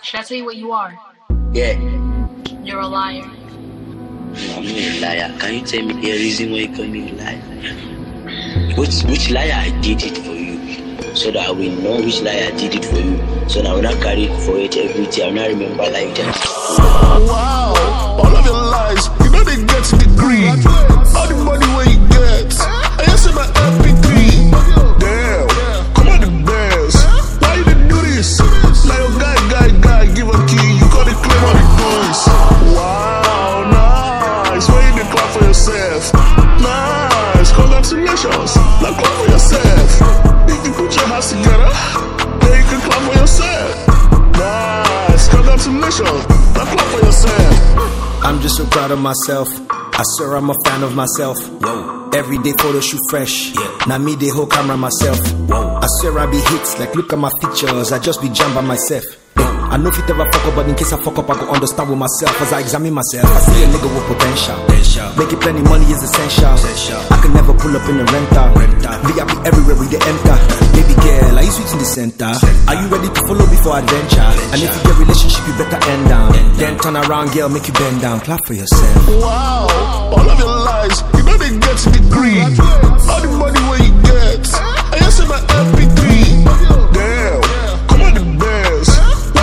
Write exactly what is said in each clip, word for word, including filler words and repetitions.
Should I tell you what you are? Yeah. You're a liar. No, I'm not a liar. Can you tell me the reason why you call me a liar? Which, which liar I did it for you? So that I will know which liar I did it for you. So that I will not carry it for it every day. I will not remember like that. Wow, all of your lies, you know they get to the green. All the money where you get, I just say my M P three. Damn, come on the bears. Why you didn't do this? Now your guy, guy, guy, give a key, you got to claim all the toys. Wow, nice, why you didn't clap for yourself? Nice, congratulations, now clap for yourself. If you put your hands together, then you can clap for yourself. Nice, congratulations, now clap for yourself. I'm just so proud of myself. I swear I'm a fan of myself. Whoa. Every day photo shoot fresh. Yeah. Now me the whole camera myself. Whoa. I swear I be hits like look at my features. I just be jam by myself. I know if it ever fuck up, but in case I fuck up, I go understand with myself. As I examine myself, I see a nigga with potential. Making plenty money is essential. I can never pull up in a rental. V I P everywhere we get enter. Baby girl, are you sweet in the center? Are you ready to follow before adventure? And if you get relationship, you better end down. Then turn around, girl, make you bend down. Clap for yourself. Wow, all of your lies, you know they get to the green. All the money where you get, I just say my M P three. Damn, come on the bears.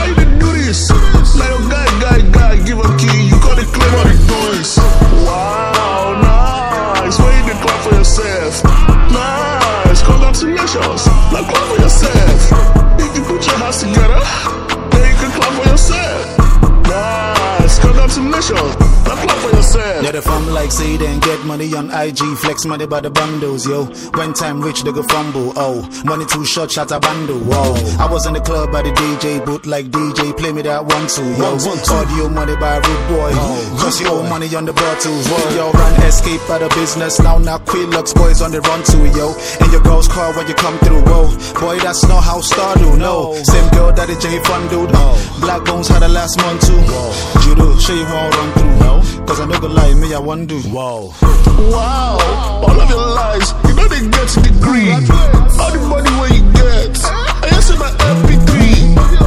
Now your guy, guy, guy, give a key, you gotta claim all the toys. Wow, nice, why you didn't clap for yourself? Nice, congratulations, now clap for yourself. If you put your hands together, then you can clap for yourself. Nice, congratulations, now clap for yourself. Yeah, the fam like say then get money on I G, flex money by the bundles, yo. When time rich, they go fumble, oh. Money too short, shot a bundle, whoa. I was in the club by the D J booth like D J, play me that one two, yo. Audio money by Rude Boy, cause you owe money on the bottles, whoa. Yo, run escape out of business, now now Quilux boys on the run too, yo. In your girl's car when you come through, whoa. Boy, that's not how Star do, no. Same girl that the J Fun dude, Black Bones had the last month too. Judo, show you won't run through, no. Cause I know the lie, me I want do. Wow. Wow, all of your lies, you know they get to the green. All the money where you get, I just say my M P three.